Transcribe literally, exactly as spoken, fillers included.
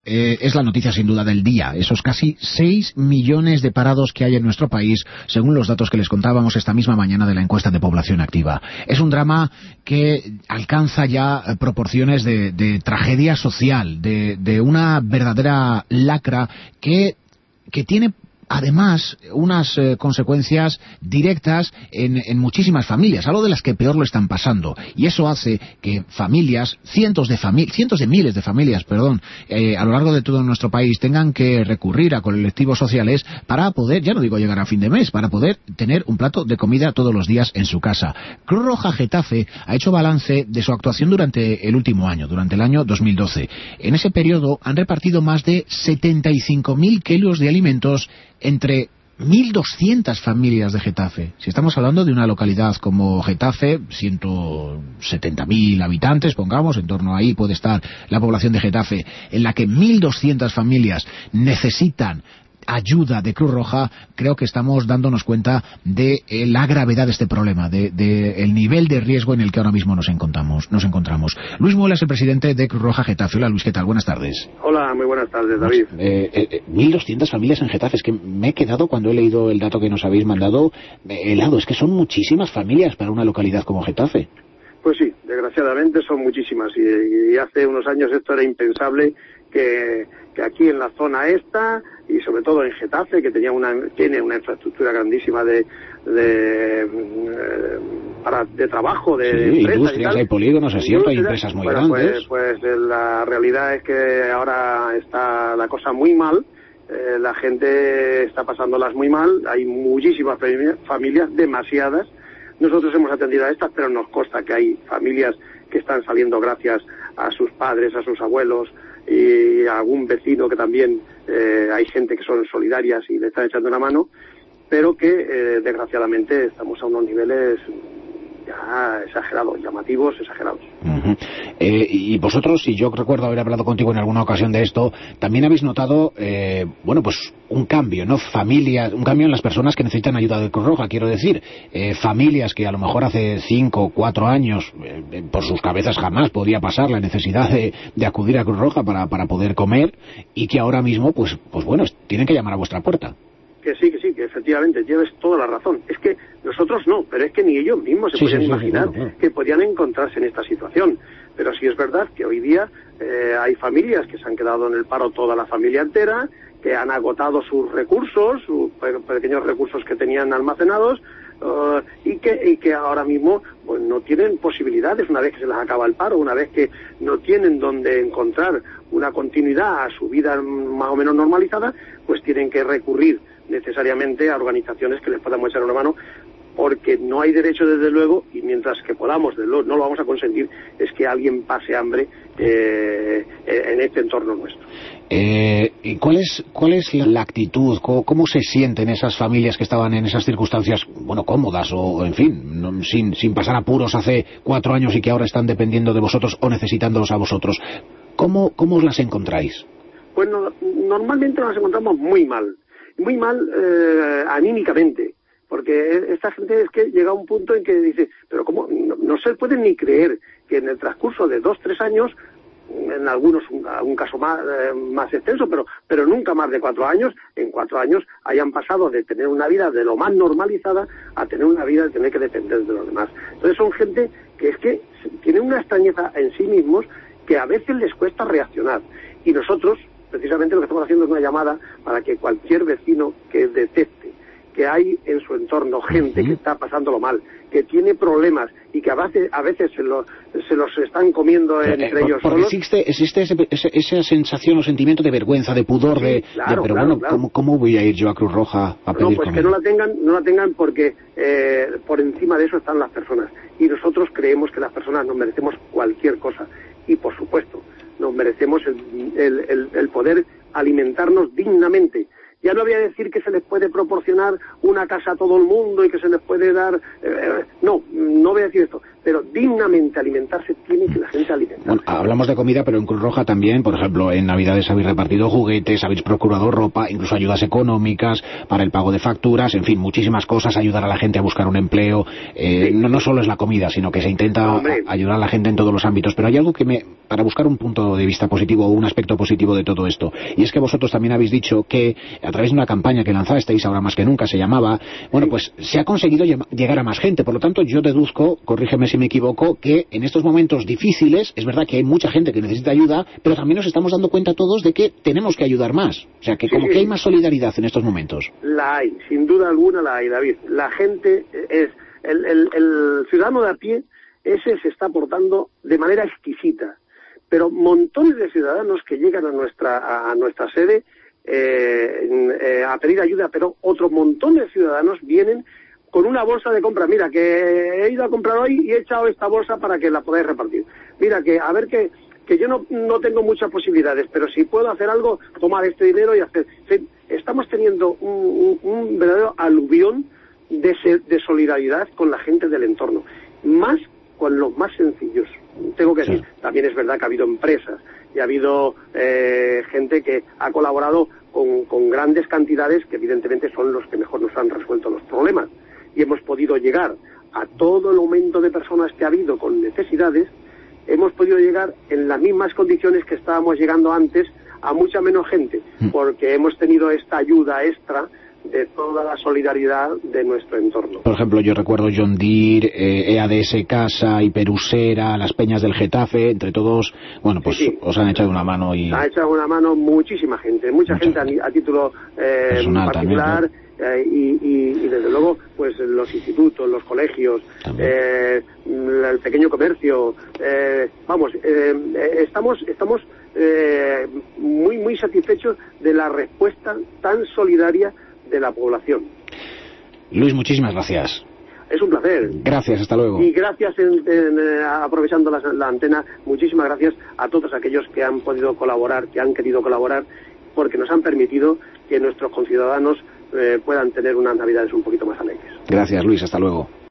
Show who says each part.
Speaker 1: eh, es la noticia sin duda del día. Esos casi seis millones de parados que hay en nuestro país, según los datos que les contábamos esta misma mañana de la encuesta de población activa. Es un drama que alcanza ya proporciones de, de tragedia social, de, de una verdadera lacra que, que tiene además unas eh, consecuencias directas en, en muchísimas familias, algo de las que peor lo están pasando, y eso hace que familias, cientos de familias, cientos de miles de familias, perdón, eh, a lo largo de todo nuestro país tengan que recurrir a colectivos sociales para poder, ya no digo llegar a fin de mes, para poder tener un plato de comida todos los días en su casa. Cruz Roja Getafe ha hecho balance de su actuación durante el último año, durante el año dos mil doce. En ese periodo han repartido más de setenta y cinco mil kilos de alimentos entre mil doscientas familias de Getafe. Si estamos hablando de una localidad como Getafe, ciento setenta mil habitantes, pongamos, en torno ahí puede estar la población de Getafe, en la que mil doscientas familias necesitan ayuda de Cruz Roja, creo que estamos dándonos cuenta de eh, la gravedad de este problema, de, de el nivel de riesgo en el que ahora mismo nos encontramos. Nos encontramos. Luis Muela es el presidente de Cruz Roja Getafe. Hola Luis, ¿qué tal? Buenas tardes.
Speaker 2: Hola, muy buenas tardes, David.
Speaker 1: Eh, eh, mil doscientas familias en Getafe. Es que me he quedado, cuando he leído el dato que nos habéis mandado, helado. Es que son muchísimas familias para una localidad como Getafe.
Speaker 2: Pues sí, desgraciadamente son muchísimas. Y, y hace uunos años esto era impensable, que, que aquí en la zona esta, y sobre todo en Getafe, que tenía una, tiene una infraestructura grandísima de de, eh, para, de trabajo, de
Speaker 1: sí,
Speaker 2: empresas
Speaker 1: industrias, hay polígonos, es cierto, hay empresas muy
Speaker 2: bueno,
Speaker 1: grandes.
Speaker 2: Pues, pues la realidad es que ahora está la cosa muy mal, eh, la gente está pasándolas muy mal, hay muchísimas familias, demasiadas. Nosotros hemos atendido a estas, pero nos consta que hay familias que están saliendo gracias a sus padres, a sus abuelos y a algún vecino que también eh, hay gente que son solidarias y le están echando una mano, pero que eh, desgraciadamente estamos a unos niveles ya exagerados, llamativos, exagerados.
Speaker 1: Uh-huh. Eh, y vosotros, y yo recuerdo haber hablado contigo en alguna ocasión de esto, también habéis notado, eh, bueno, pues un cambio, ¿no? Familias, un cambio en las personas que necesitan ayuda de Cruz Roja, quiero decir, eh, familias que a lo mejor hace cinco o cuatro años, eh, por sus cabezas jamás podía pasar la necesidad de, de acudir a Cruz Roja para, para poder comer, y que ahora mismo, pues, pues bueno, tienen que llamar a vuestra puerta.
Speaker 2: Que sí, que sí, que efectivamente, tienes toda la razón. Es que nosotros no, pero es que ni ellos mismos se
Speaker 1: sí,
Speaker 2: podían
Speaker 1: sí,
Speaker 2: imaginar
Speaker 1: sí, claro, claro.
Speaker 2: que podían encontrarse en esta situación. Pero sí es verdad que hoy día eh, hay familias que se han quedado en el paro, toda la familia entera, que han agotado sus recursos, sus pequeños recursos que tenían almacenados, uh, y, que, y que ahora mismo pues, no tienen posibilidades, una vez que se les acaba el paro, una vez que no tienen donde encontrar una continuidad a su vida más o menos normalizada, pues tienen que recurrir necesariamente a organizaciones que les podamos echar una mano, porque no hay derecho desde luego, y mientras que podamos, no lo vamos a consentir, es que alguien pase hambre eh, en este entorno nuestro.
Speaker 1: Eh, ¿y cuál es cuál es la actitud, cómo, cómo se sienten esas familias que estaban en esas circunstancias, bueno, cómodas o, en fin, no, sin, sin pasar apuros hace cuatro años y que ahora están dependiendo de vosotros o necesitándolos a vosotros? ¿Cómo, cómo os las encontráis?
Speaker 2: Pues no, normalmente nos encontramos muy mal, muy mal eh, anímicamente, porque esta gente es que llega a un punto en que dice, pero cómo, no, no se pueden ni creer que en el transcurso de dos, tres años, en algunos, algún caso más, eh, más extenso, pero, pero nunca más de cuatro años, en cuatro años hayan pasado de tener una vida de lo más normalizada a tener una vida de tener que depender de los demás. Entonces son gente que es que tienen una extrañeza en sí mismos que a veces les cuesta reaccionar. Y nosotros, precisamente lo que estamos haciendo es una llamada para que cualquier vecino que detecte que hay en su entorno gente que está pasándolo mal, que tiene problemas y que a veces, a veces se, lo, se los están comiendo entre eh, ellos
Speaker 1: porque
Speaker 2: solos.
Speaker 1: existe, existe ese, ese, esa sensación o sentimiento de vergüenza, de pudor, sí, de,
Speaker 2: claro,
Speaker 1: de pero
Speaker 2: claro,
Speaker 1: bueno,
Speaker 2: claro.
Speaker 1: ¿cómo, ¿cómo voy a ir yo a Cruz Roja a pedir
Speaker 2: No, pues
Speaker 1: comida?
Speaker 2: que no la tengan, no la tengan porque eh, por encima de eso están las personas. Y nosotros creemos que las personas nos merecemos cualquier cosa. Y por supuesto, nos merecemos el, el, el, el poder alimentarnos dignamente. Ya no voy a decir que se les puede proporcionar una casa a todo el mundo y que se les puede dar... Eh, no, no voy a decir esto. Pero dignamente alimentarse tiene que la gente alimentarse.
Speaker 1: Bueno, hablamos de comida, pero en Cruz Roja también, por ejemplo, en Navidades habéis repartido juguetes, habéis procurado ropa, incluso ayudas económicas para el pago de facturas, en fin, muchísimas cosas, ayudar a la gente a buscar un empleo. Eh, sí. no, no solo es la comida, sino que se intenta no, ayudar a la gente en todos los ámbitos. Pero hay algo que me... para buscar un punto de vista positivo o un aspecto positivo de todo esto. Y es que vosotros también habéis dicho que a través de una campaña que lanzasteis, ahora más que nunca se llamaba, bueno, pues se ha conseguido llegar a más gente. Por lo tanto, yo deduzco, corrígeme si me equivoco, que en estos momentos difíciles, es verdad que hay mucha gente que necesita ayuda, pero también nos estamos dando cuenta todos de que tenemos que ayudar más. O sea, que como que hay más solidaridad en estos momentos.
Speaker 2: La hay, sin duda alguna la hay, David. La gente es, el, el, el ciudadano de a pie, ese se está portando de manera exquisita. Pero montones de ciudadanos que llegan a nuestra, a nuestra sede eh, eh, a pedir ayuda, pero otro montón de ciudadanos vienen con una bolsa de compra. Mira, que he ido a comprar hoy y he echado esta bolsa para que la podáis repartir. Mira, que a ver que, que yo no, no tengo muchas posibilidades, pero si puedo hacer algo, tomar este dinero y hacer... Sí, estamos teniendo un, un, un verdadero aluvión de, de solidaridad con la gente del entorno. Más con los más sencillos. Tengo que decir, sí. También es verdad que ha habido empresas y ha habido eh, gente que ha colaborado con, con grandes cantidades que evidentemente son los que mejor nos han resuelto los problemas. Y hemos podido llegar a todo el aumento de personas que ha habido con necesidades, hemos podido llegar en las mismas condiciones que estábamos llegando antes a mucha menos gente, porque hemos tenido esta ayuda extra de toda la solidaridad de nuestro entorno.
Speaker 1: Por ejemplo, yo recuerdo John Deere, eh, E A D S Casa, Hiperusera, las Peñas del Getafe, entre todos, bueno, pues sí, sí. Os han echado una mano y...
Speaker 2: Ha echado una mano muchísima gente, mucha, mucha gente, gente a, a título eh,
Speaker 1: personal
Speaker 2: particular,
Speaker 1: también, ¿no?
Speaker 2: eh, y, y, y desde luego, pues los institutos, los colegios, eh, el pequeño comercio, eh, vamos, eh, estamos, estamos eh, muy, muy satisfechos de la respuesta tan solidaria de la población.
Speaker 1: Luis, muchísimas gracias.
Speaker 2: Es un placer.
Speaker 1: Gracias, hasta luego.
Speaker 2: Y gracias, en, en, aprovechando la, la antena, muchísimas gracias a todos aquellos que han podido colaborar, que han querido colaborar, porque nos han permitido que nuestros conciudadanos eh, puedan tener unas navidades un poquito más alegres.
Speaker 1: Gracias, Luis, hasta luego.